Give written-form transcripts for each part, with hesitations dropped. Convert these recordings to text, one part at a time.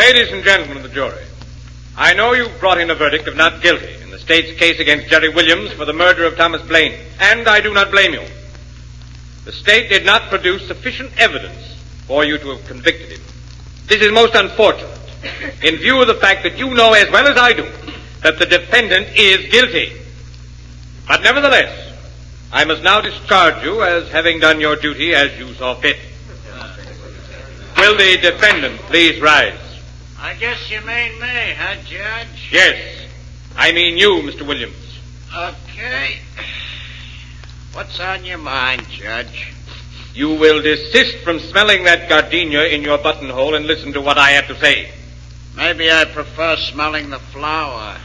Ladies and gentlemen of the jury, I know you've brought in a verdict of not guilty in the state's case against Jerry Williams for the murder of Thomas Blaine, and I do not blame you. The state did not produce sufficient evidence for you to have convicted him. This is most unfortunate, in view of the fact that you know as well as I do that the defendant is guilty. But nevertheless, I must now discharge you as having done your duty as you saw fit. Will the defendant please rise? I guess you mean me, huh, Judge? Yes, I mean you, Mr. Williams. Okay. What's on your mind, Judge? You will desist from smelling that gardenia in your buttonhole and listen to what I have to say. Maybe I prefer smelling the flower.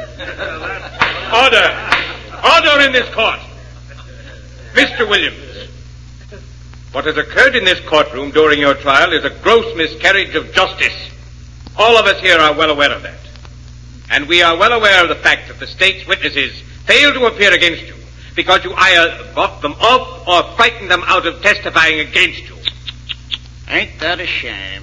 Order! Order in this court! Mr. Williams, what has occurred in this courtroom during your trial is a gross miscarriage of justice. All of us here are well aware of that. And we are well aware of the fact that the state's witnesses failed to appear against you because you either bought them off or frightened them out of testifying against you. Ain't that a shame?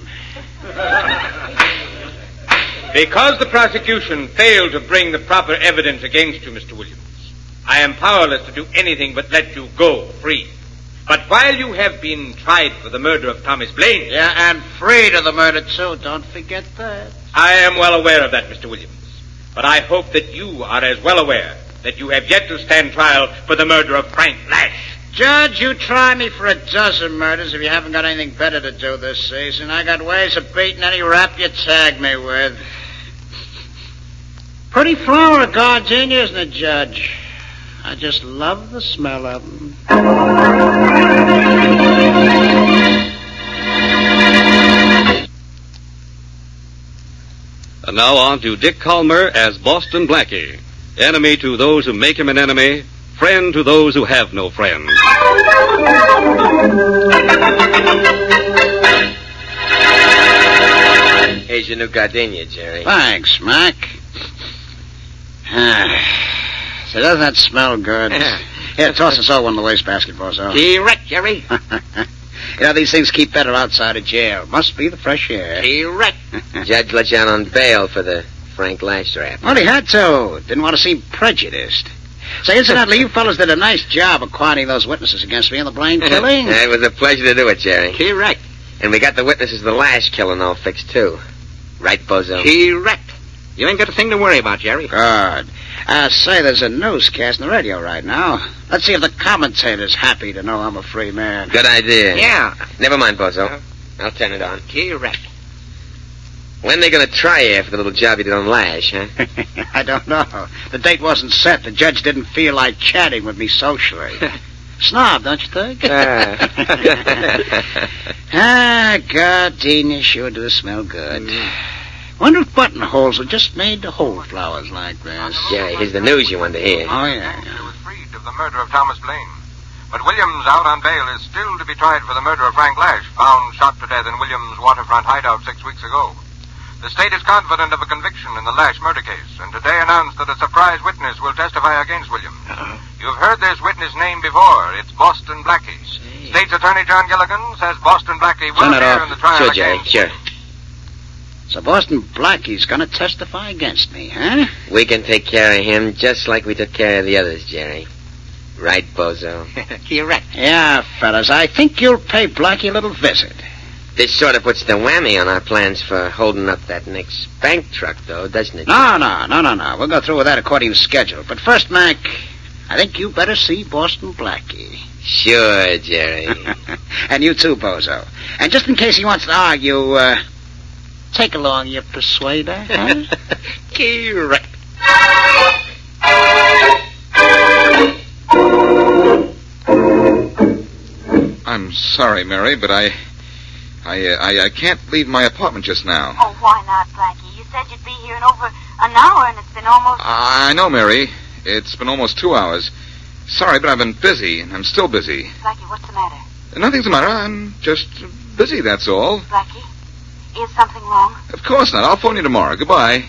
Because the prosecution failed to bring the proper evidence against you, Mr. Williams, I am powerless to do anything but let you go free. But while you have been tried for the murder of Thomas Blaine... Yeah, and freed of the murder, too. Don't forget that. I am well aware of that, Mr. Williams. But I hope that you are as well aware that you have yet to stand trial for the murder of Frank Lash. Judge, you try me for a dozen murders if you haven't got anything better to do this season. I got ways of beating any rap you tag me with. Pretty flower of gardenia, isn't it, Judge? I just love the smell of them. And now on to Dick Calmer as Boston Blackie. Enemy to those who make him an enemy, friend to those who have no friend. Here's your new gardenia, Jerry. Thanks, Mac. So doesn't that smell good? Here, toss us all one of the wastebasket, Bozo. Correct, Jerry. You know, these things keep better outside of jail. Must be the fresh air. Correct. Judge let you out on bail for the Frank Lash rap. Well, he had to. Didn't want to seem prejudiced. Say, incidentally, you fellas did a nice job of quieting those witnesses against me in the Blaine killing. It was a pleasure to do it, Jerry. Correct. And we got the witnesses of the Lash killing all fixed, too. Right, Bozo? Correct. You ain't got a thing to worry about, Jerry. Good. Say, there's a newscast on the radio right now. Let's see if the commentator's happy to know I'm a free man. Good idea. Yeah. Never mind, Bozo. I'll turn it on. Correct. When they gonna try you for the little job you did on Lash, huh? I don't know. The date wasn't set. The judge didn't feel like chatting with me socially. Snob, don't you think? Gardenia sure do smell good. Wonder if buttonholes are just made to hold flowers like this. Jerry, here's the news you wanted to hear. Oh, yeah. He was freed of the murder of Thomas Blaine. But Williams, out on bail, is still to be tried for the murder of Frank Lash, found shot to death in Williams' waterfront hideout 6 weeks ago. The state is confident of a conviction in the Lash murder case, and today announced that a surprise witness will testify against Williams. You've heard this witness name before. It's Boston Blackie. State's Attorney John Gilligan says Boston Blackie will appear in the trial Sure, Jerry, against... sure. So Boston Blackie's gonna testify against me, huh? We can take care of him just like we took care of the others, Jerry. Right, Bozo? Correct. Yeah, fellas, I think you'll pay Blackie a little visit. This sort of puts the whammy on our plans for holding up that next bank truck, though, doesn't it? No. We'll go through with that according to schedule. But first, Mac, I think you better see Boston Blackie. Sure, Jerry. And you too, Bozo. And just in case he wants to argue, take along your persuader, huh? Correct. I'm sorry, Mary, but I can't leave my apartment just now. Oh, why not, Blackie? You said you'd be here in over an hour, and it's been almost... I know, Mary. It's been almost 2 hours. Sorry, but I've been busy, and I'm still busy. Blackie, what's the matter? Nothing's the matter. I'm just busy, that's all. Blackie, is something wrong? Of course not. I'll phone you tomorrow. Goodbye.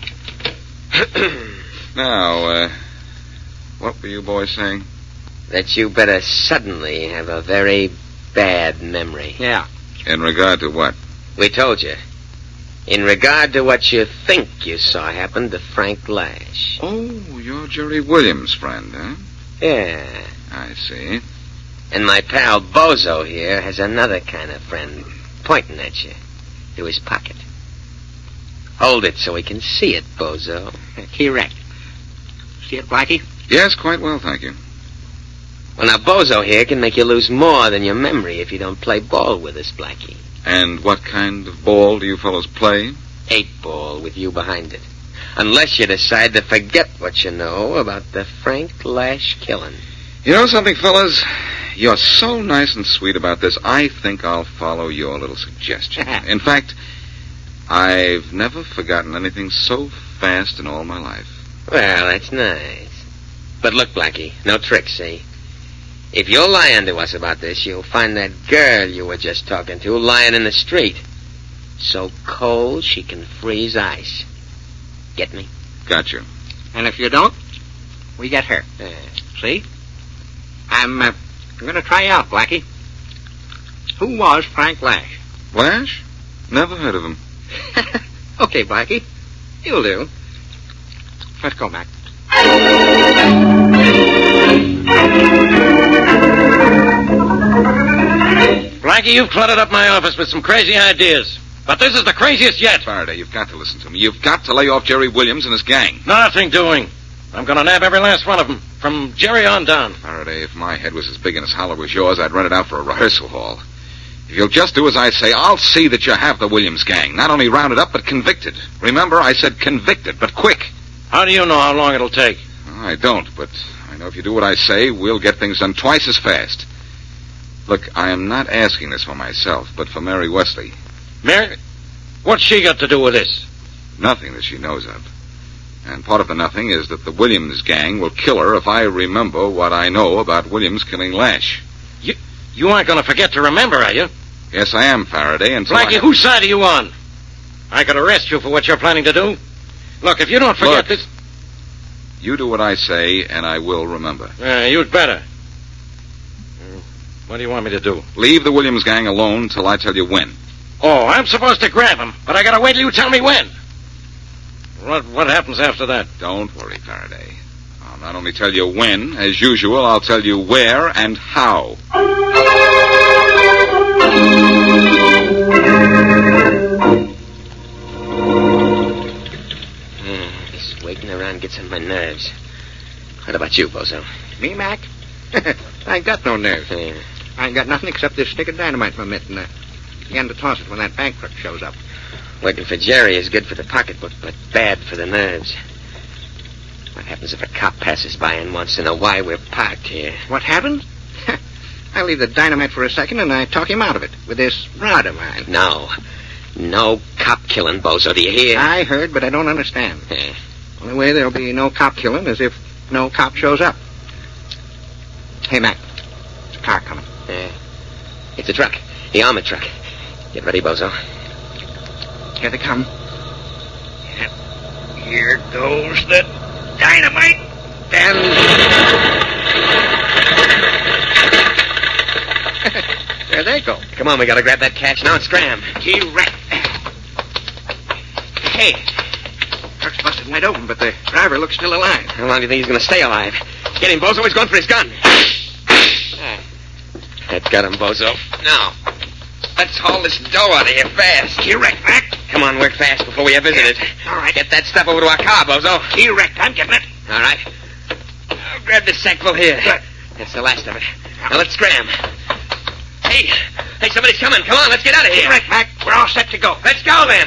Now, what were you boys saying? That you better suddenly have a very bad memory. Yeah. In regard to what? We told you. In regard to what you think you saw happen to Frank Lash. Oh, you're Jerry Williams' friend, huh? Yeah. I see. And my pal Bozo here has another kind of friend pointing at you through his pocket. Hold it so we can see it, Bozo. Correct. See it, Blackie? Yes, quite well, thank you. Well, now, Bozo here can make you lose more than your memory if you don't play ball with us, Blackie. And what kind of ball do you fellows play? 8-ball with you behind it. Unless you decide to forget what you know about the Frank Lash killing. You know something, fellas? You're so nice and sweet about this, I think I'll follow your little suggestion. In fact, I've never forgotten anything so fast in all my life. Well, that's nice. But look, Blackie, no tricks, see? If you're lying to us about this, you'll find that girl you were just talking to lying in the street. So cold she can freeze ice. Get me? Got you. And if you don't, we get her. See? I'm going to try you out, Blackie. Who was Frank Lash? Lash? Never heard of him. Okay, Blackie. You'll do. Let's go, Mac. Blackie, you've cluttered up my office with some crazy ideas. But this is the craziest yet. Faraday, you've got to listen to me. You've got to lay off Jerry Williams and his gang. Nothing doing. I'm going to nab every last one of them, from Jerry on down. Faraday, if my head was as big and as hollow as yours, I'd rent it out for a rehearsal hall. If you'll just do as I say, I'll see that you have the Williams gang. Not only rounded up, but convicted. Remember, I said convicted, but quick. How do you know how long it'll take? I don't, but I know if you do what I say, we'll get things done twice as fast. Look, I am not asking this for myself, but for Mary Wesley. Mary? What's she got to do with this? Nothing that she knows of. And part of the nothing is that the Williams gang will kill her if I remember what I know about Williams killing Lash. You aren't going to forget to remember, are you? Yes, I am, Faraday, and so Blackie, whose side are you on? I could arrest you for what you're planning to do. Look, if you don't forget this... You do what I say, and I will remember. You'd better. What do you want me to do? Leave the Williams gang alone till I tell you when. Oh, I'm supposed to grab him, but I gotta wait till you tell me when. What happens after that? Don't worry, Faraday. I'll not only tell you when, as usual, I'll tell you where and how. This waiting around gets on my nerves. What about you, Bozo? Me, Mac? I ain't got no nerves. Yeah. I ain't got nothing except this stick of dynamite in my mitt, and begin to toss it when that bank clerk shows up. Working for Jerry is good for the pocketbook, but bad for the nerves. What happens if a cop passes by and wants to know why we're parked here? What happens? I leave the dynamite for a second, and I talk him out of it with this rod of mine. No cop killing, Bozo, do you hear? I heard, but I don't understand. Yeah. Only way there'll be no cop killing is if no cop shows up. Hey, Mac. There's a car coming. Yeah. It's a truck. The armored truck. Get ready, Bozo. Here they come. Yep. Here goes the dynamite. And... there they go. Come on, we gotta grab that cash now and scram. Correct. Hey, truck's busted wide open, but the driver looks still alive. How long do you think he's gonna stay alive? Get him, Bozo. He's going for his gun. That got him, Bozo. Now, let's haul this dough out of here fast. Correct, Mac. Come on, work fast before we have visited. All right. Get that stuff over to our car, Bozo. Correct. I'm getting it. All right. I'll grab this sackful here. Good. That's the last of it. Now let's scram. Hey, somebody's coming. Come on, let's get out of here. Correct, Mac. We're all set to go. Let's go, then.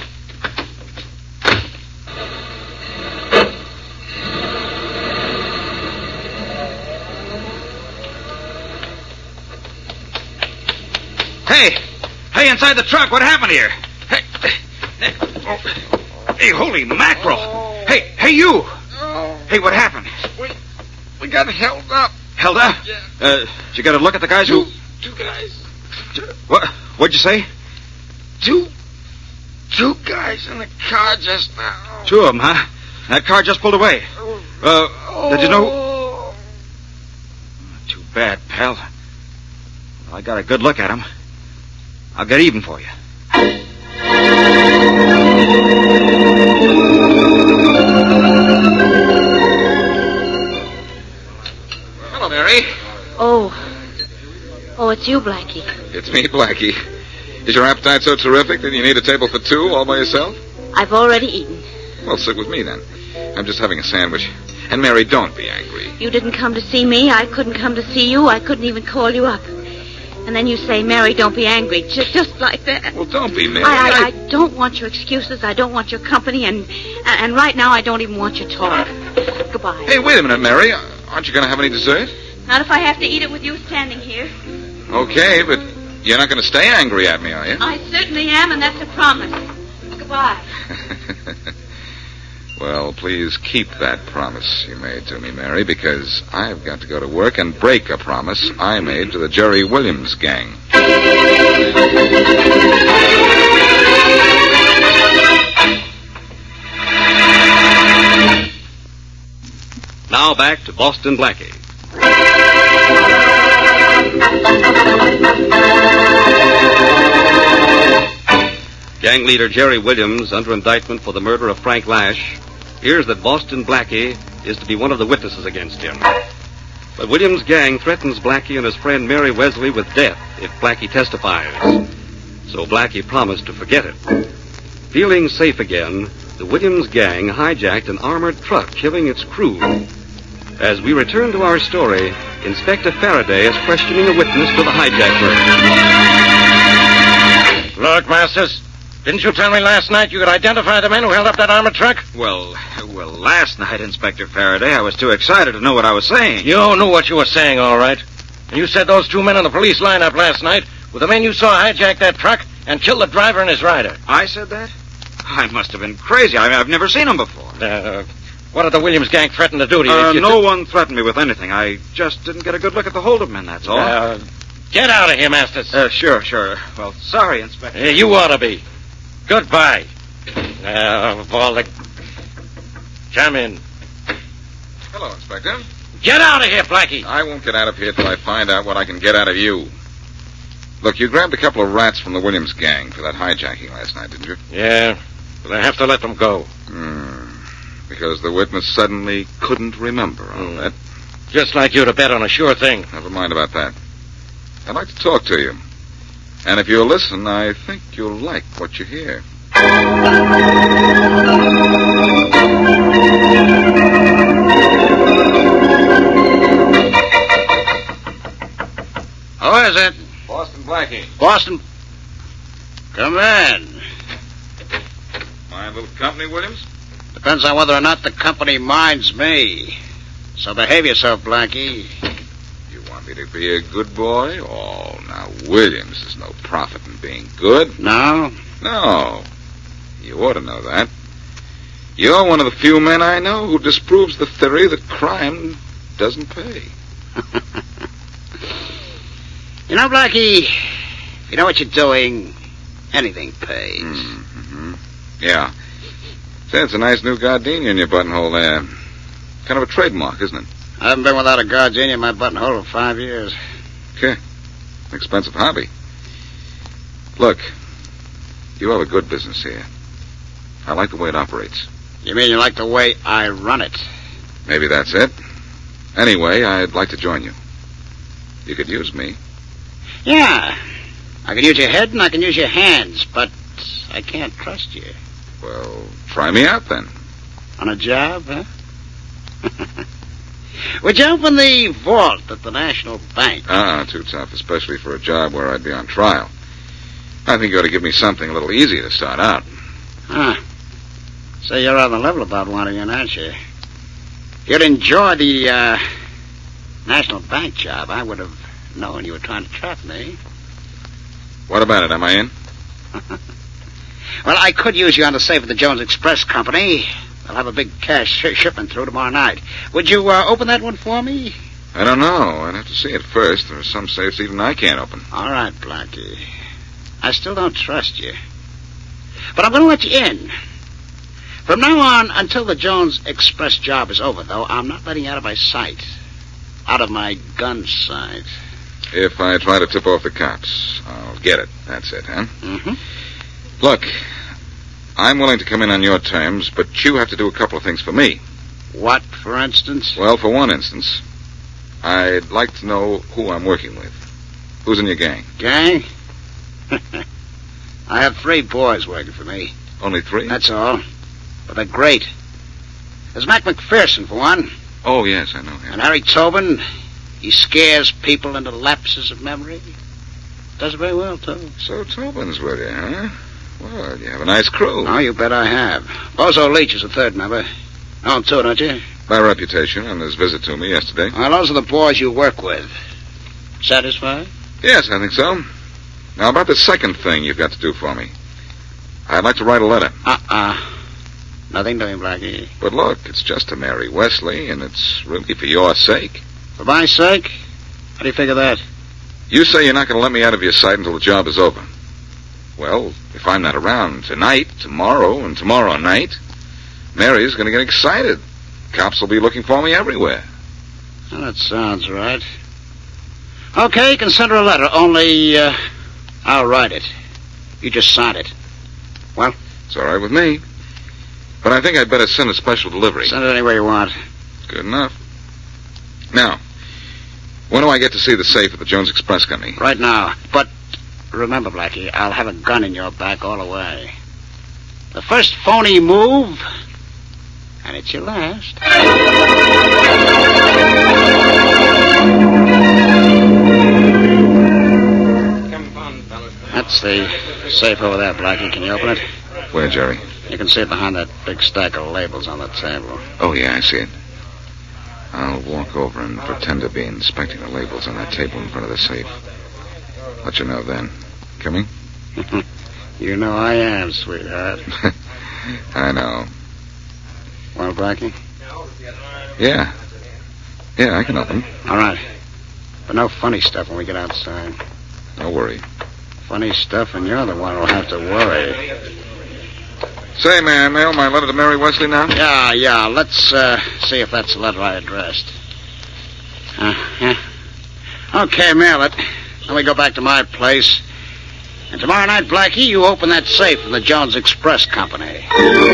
Hey, inside the truck, what happened here? Hey, holy mackerel. Hey, you. Hey, what happened? We got held up. Held up? Yeah. Did you get a look at the guys who... Two guys. What'd you say? Two guys in the car just now. Two of them, huh? That car just pulled away. Did you know... Too bad, pal. Well, I got a good look at them. I'll get even for you. It's you, Blackie. It's me, Blackie. Is your appetite so terrific that you need a table for two all by yourself? I've already eaten. Well, sit with me then. I'm just having a sandwich. And Mary, don't be angry. You didn't come to see me. I couldn't come to see you. I couldn't even call you up. And then you say, Mary, don't be angry. Just like that. Well, don't be, Mary. I don't want your excuses. I don't want your company. And right now, I don't even want your talk. Goodbye. Hey, wait a minute, Mary. Aren't you going to have any dessert? Not if I have to eat it with you standing here. Okay, but you're not going to stay angry at me, are you? I certainly am, and that's a promise. Goodbye. Well, please keep that promise you made to me, Mary, because I've got to go to work and break a promise I made to the Jerry Williams gang. Now back to Boston Blackie. Gang leader Jerry Williams, under indictment for the murder of Frank Lash, hears that Boston Blackie is to be one of the witnesses against him. But Williams' gang threatens Blackie and his friend Mary Wesley with death if Blackie testifies. So Blackie promised to forget it. Feeling safe again, the Williams gang hijacked an armored truck, killing its crew. As we return to our story, Inspector Faraday is questioning a witness to the hijack murder. Look, Masters, didn't you tell me last night you could identify the men who held up that armored truck? Well, last night, Inspector Faraday, I was too excited to know what I was saying. You knew what you were saying, all right. And you said those two men in the police lineup last night were the men you saw hijack that truck and kill the driver and his rider. I said that? I must have been crazy. I've never seen them before. What did the Williams gang threaten to do to you? No one threatened me with anything. I just didn't get a good look at the holdup men, that's all. Get out of here, Masters. Sure. Well, sorry, Inspector. You ought to be. Goodbye. Come in. Hello, Inspector. Get out of here, Blackie. I won't get out of here till I find out what I can get out of you. Look, you grabbed a couple of rats from the Williams gang for that hijacking last night, didn't you? Yeah, but I have to let them go. Because the witness suddenly couldn't remember all that. Just like you to bet on a sure thing. Never mind about that. I'd like to talk to you. And if you'll listen, I think you'll like what you hear. Who is it? Boston Blackie. Boston. Come in. My little company, Williams? Depends on whether or not the company minds me. So behave yourself, Blackie. You want me to be a good boy? Oh, now, Williams is no prophet in being good. No? No. You ought to know that. You're one of the few men I know who disproves the theory that crime doesn't pay. You know, Blackie, if you know what you're doing, anything pays. Mm-hmm. Yeah. Say, it's a nice new gardenia in your buttonhole there. Kind of a trademark, isn't it? I haven't been without a gardenia in my buttonhole for 5 years. Okay. Expensive hobby. Look, you have a good business here. I like the way it operates. You mean you like the way I run it? Maybe that's it. Anyway, I'd like to join you. You could use me. Yeah. I can use your head and I can use your hands, but I can't trust you. Well, try me out then. On a job, huh? Would you open the vault at the National Bank? Too tough, especially for a job where I'd be on trial. I think you ought to give me something a little easier to start out. Huh. So you're on the level about wanting it, aren't you? If you'd enjoy the, National Bank job, I would have known you were trying to trap me. What about it? Am I in? Well, I could use you on the safe of the Jones Express Company. I'll have a big cash shipment through tomorrow night. Would you open that one for me? I don't know. I'd have to see it first. There are some safes even I can't open. All right, Blackie. I still don't trust you. But I'm going to let you in. From now on, until the Jones Express job is over, though, I'm not letting you out of my sight. Out of my gun sight. If I try to tip off the cops, I'll get it. That's it, huh? Mm-hmm. Look, I'm willing to come in on your terms, but you have to do a couple of things for me. What, for instance? Well, for one instance, I'd like to know who I'm working with. Who's in your gang? Gang? I have 3 boys working for me. Only 3? That's all. But they're great. There's Mac McPherson, for one. Oh, yes, I know him. And Harry Tobin, he scares people into lapses of memory. Does it very well, too. So Tobin's with you, huh? Well, you have a nice crew. Oh, you bet I have. Bozo Leach is the 3rd member. Know him, too, don't you? By reputation on his visit to me yesterday. Well, those are the boys you work with. Satisfied? Yes, I think so. Now, about the second thing you've got to do for me. I'd like to write a letter. Nothing doing, Blackie. But look, it's just to Mary Wesley, and it's really for your sake. For my sake? How do you figure that? You say you're not going to let me out of your sight until the job is over. Well, if I'm not around tonight, tomorrow, and tomorrow night, Mary's going to get excited. Cops will be looking for me everywhere. Well, that sounds right. Okay, you can send her a letter, only, I'll write it. You just sign it. Well? It's all right with me. But I think I'd better send a special delivery. Send it anywhere you want. Good enough. Now, when do I get to see the safe at the Jones Express Company? Right now. But remember, Blackie, I'll have a gun in your back all the way. The first phony move, and it's your last. That's the safe over there, Blackie. Can you open it? Where, Jerry? You can see it behind that big stack of labels on the table. Oh, yeah, I see it. I'll walk over and pretend to be inspecting the labels on that table in front of the safe. Let you know then. Coming? You know I am, sweetheart. I know. Well, Blackie? Yeah. Yeah, I can open. All right. But no funny stuff when we get outside. Don't worry. Funny stuff, and you're the one who'll have to worry. Say, may I mail my letter to Mary Wesley now? Yeah. Let's see if that's the letter I addressed. Okay, mail it. Then we go back to my place. And tomorrow night, Blackie, you open that safe in the Jones Express Company.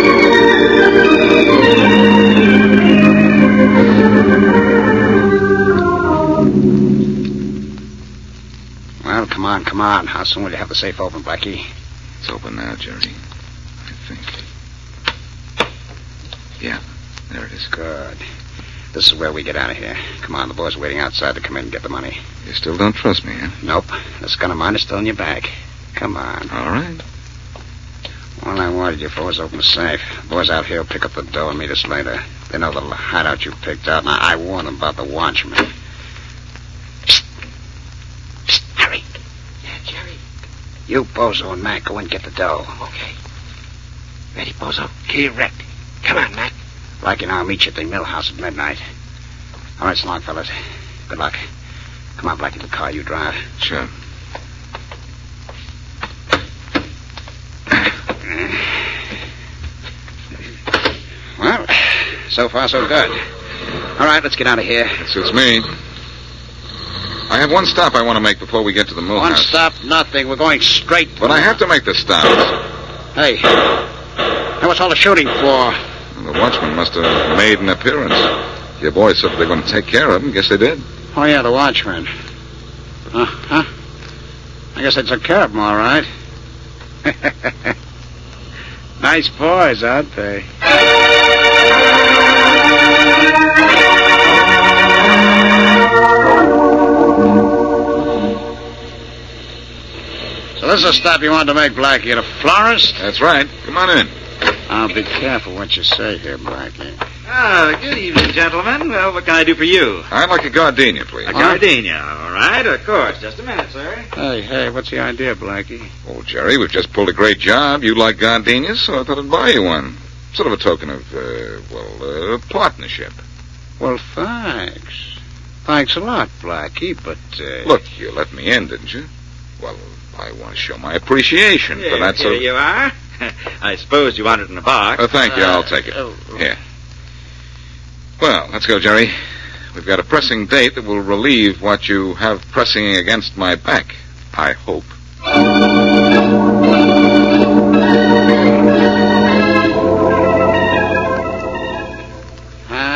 Well, come on. How soon will you have the safe open, Blackie? It's open now, Jerry. I think. Yeah, there it is. Good. This is where we get out of here. Come on, the boys are waiting outside to come in and get the money. You still don't trust me, huh? Nope. This gun of mine is still in your bag. Come on. All right. All I wanted you for was open the safe. The boys out here will pick up the dough and meet us later. They know the hideout you picked out, and I warned them about the watchman. Psst, Harry. Yeah, Jerry. You, Bozo, and Mac go and get the dough. Okay. Ready, Bozo? Key wrecked. Come on, Mac. Blackie and I'll meet you at the mill house at midnight. All right, so long, fellas. Good luck. Come on, Blackie, the car you drive. Sure. Well, so far, so good. All right, let's get out of here. That suits me. I have one stop I want to make before we get to the mill One house. stop, nothing. We're going straight. But I have to make the stop. Hey, what's all the shooting for? The watchman must have made an appearance. Your boys said they're going to take care of him. Guess they did. Oh, yeah, the watchman. Huh? I guess they took care of him, all right. Nice boys, aren't they? So this is a stop you wanted to make, Blackie, at a florist? That's right. Come on in. I'll be careful what you say here, Blackie. Good evening, gentlemen. Well, what can I do for you? I'd like a gardenia, please. A gardenia, all right, of course. Just a minute, sir. Hey, what's the idea, Blackie? Oh, Jerry, we've just pulled a great job. You like gardenias, so I thought I'd buy you one. Sort of a token of, partnership. Well, thanks. Thanks a lot, Blackie, but, Look, you let me in, didn't you? Well, I want to show my appreciation for that Here you are. I suppose you want it in a box. Oh, thank you. I'll take it. Here. Well, let's go, Jerry. We've got a pressing date that will relieve what you have pressing against my back. I hope.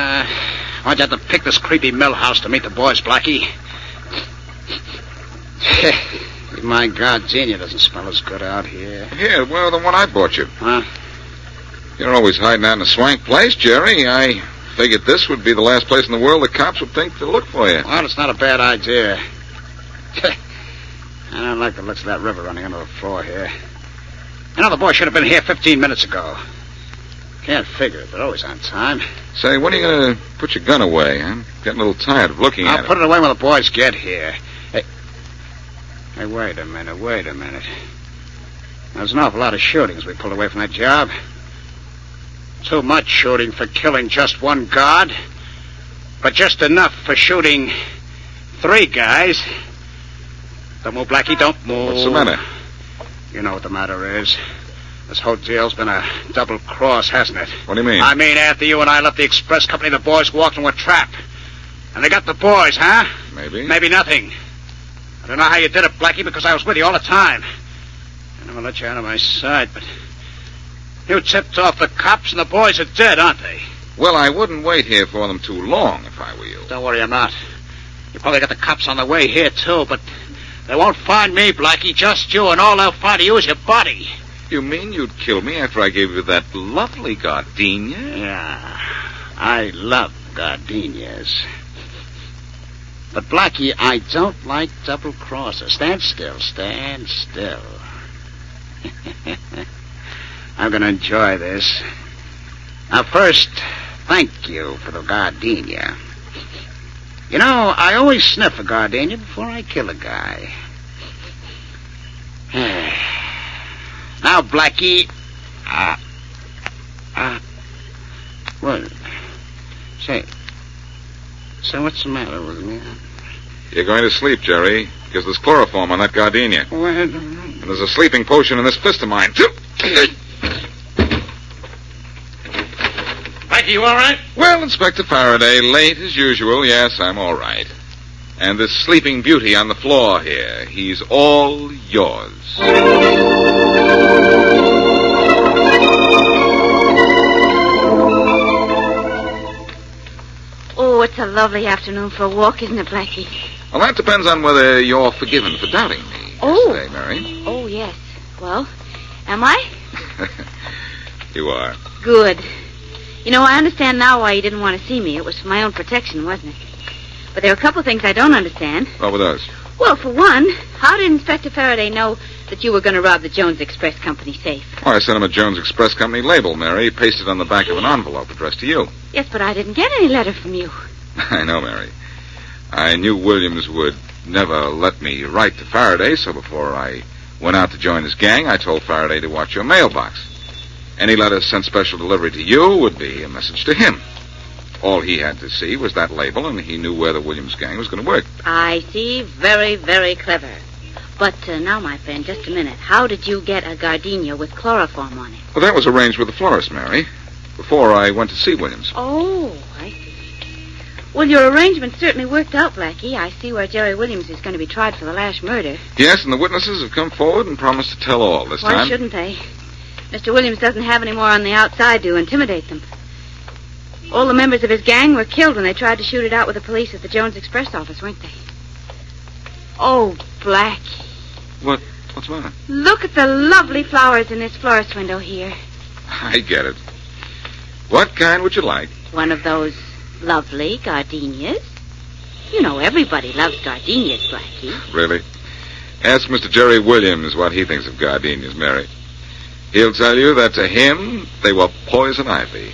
Why'd you have to pick this creepy mill house to meet the boys, Blackie? My gardenia doesn't smell as good out here. Here, well, the one I bought you. Huh? You're always hiding out in a swank place, Jerry. I figured this would be the last place in the world the cops would think to look for you. Well, it's not a bad idea. I don't like the looks of that river running under the floor here. You know, the boy should have been here 15 minutes ago. Can't figure it. They're always on time. Say, when are you going to put your gun away? I'm getting a little tired of looking at it. I'll put it away when the boys get here. Hey, wait a minute. There's an awful lot of shootings we pulled away from that job. Too much shooting for killing just one guard, but just enough for shooting 3 guys. Don't move, Blackie, don't move. What's the matter? You know what the matter is. This whole deal's been a double cross, hasn't it? What do you mean? I mean, after you and I left the express company, the boys walked into a trap. And they got the boys, huh? Maybe. Maybe nothing. I don't know how you did it, Blackie, because I was with you all the time. I never let you out of my sight, but you tipped off the cops and the boys are dead, aren't they? Well, I wouldn't wait here for them too long if I were you. Don't worry, I'm not. You probably got the cops on the way here, too, but they won't find me, Blackie, just you, and all they'll find of you is your body. You mean you'd kill me after I gave you that lovely gardenia? Yeah, I love gardenias. But, Blackie, I don't like double crosses. Stand still. I'm going to enjoy this. Now, first, thank you for the gardenia. You know, I always sniff a gardenia before I kill a guy. Now, Blackie, what? Say, what's the matter with me? You're going to sleep, Jerry, because there's chloroform on that gardenia. Well, and there's a sleeping potion in this fist of mine. Blackie, you all right? Well, Inspector Faraday, late as usual. Yes, I'm all right. And this sleeping beauty on the floor here, he's all yours. Oh, it's a lovely afternoon for a walk, isn't it, Blackie? Well, that depends on whether you're forgiven for doubting me yesterday, Mary. Oh, yes. Well, am I? You are. Good. You know, I understand now why you didn't want to see me. It was for my own protection, wasn't it? But there are a couple of things I don't understand. What were those? Well, for one, how did Inspector Faraday know that you were going to rob the Jones Express Company safe? Well, I sent him a Jones Express Company label, Mary, pasted on the back of an envelope addressed to you. Yes, but I didn't get any letter from you. I know, Mary. I knew Williams would never let me write to Faraday, so before I went out to join his gang, I told Faraday to watch your mailbox. Any letter sent special delivery to you would be a message to him. All he had to see was that label, and he knew where the Williams gang was going to work. I see. Very, very clever. But now, my friend, just a minute. How did you get a gardenia with chloroform on it? Well, that was arranged with the florist, Mary, before I went to see Williams. Oh, I see. Well, your arrangement certainly worked out, Blackie. I see where Jerry Williams is going to be tried for the last murder. Yes, and the witnesses have come forward and promised to tell all this time. Why shouldn't they? Mr. Williams doesn't have any more on the outside to intimidate them. All the members of his gang were killed when they tried to shoot it out with the police at the Jones Express office, weren't they? Oh, Blackie. What's the matter? Look at the lovely flowers in this florist window here. I get it. What kind would you like? One of those lovely gardenias. You know, everybody loves gardenias, Blackie. Really? Ask Mr. Jerry Williams what he thinks of gardenias, Mary. He'll tell you that to him, they were poison ivy.